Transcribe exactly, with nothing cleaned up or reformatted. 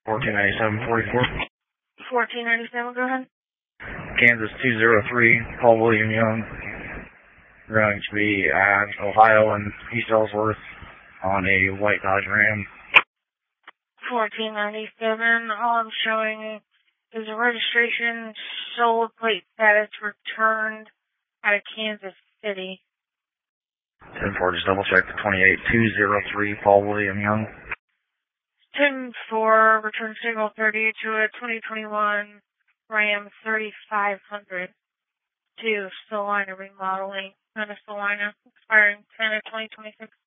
fourteen ninety-seven forty-four. fourteen ninety-seven, go ahead. Kansas two zero three, Paul William Young. We're going to be at Ohio and East Ellsworth on a white Dodge Ram. fourteen ninety-seven, all I'm showing is a registration, sold, plate status, returned out of Kansas City. ten four, just double check the twenty-eight two zero three, Paul William Young. ten four, return signal thirty to a twenty twenty-one Ram thirty-five hundred to Salina remodeling, Minnesota, expiring ten of twenty twenty-six.